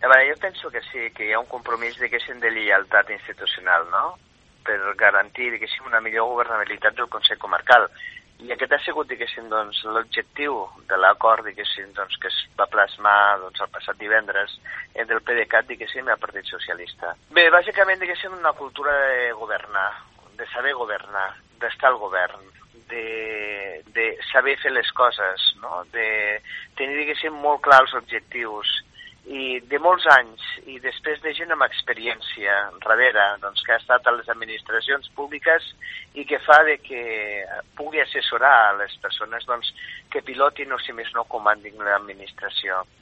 A veure, jo penso que sí, que hi ha un compromís, diguéssim, de lleialtat institucional, no?, per garantir, diguéssim, una millor governabilitat del Consell Comarcal. I aquest ha sigut, diguéssim, doncs, l'objectiu de l'acord, diguéssim, doncs, que es va plasmar doncs, el passat divendres entre el PDeCAT, diguéssim, i el Partit Socialista. Bé, bàsicament, diguéssim, una cultura de governar, de saber governar, d'estar al govern, de saber fer les coses, no?, de tenir, diguéssim, molt clar els objectius, i de molts anys, i després de gent amb experiència darrere, doncs, que ha estat a les administracions públiques i que fa de que pugui assessorar a les persones doncs, que pilotin o, si més no, comandin l'administració.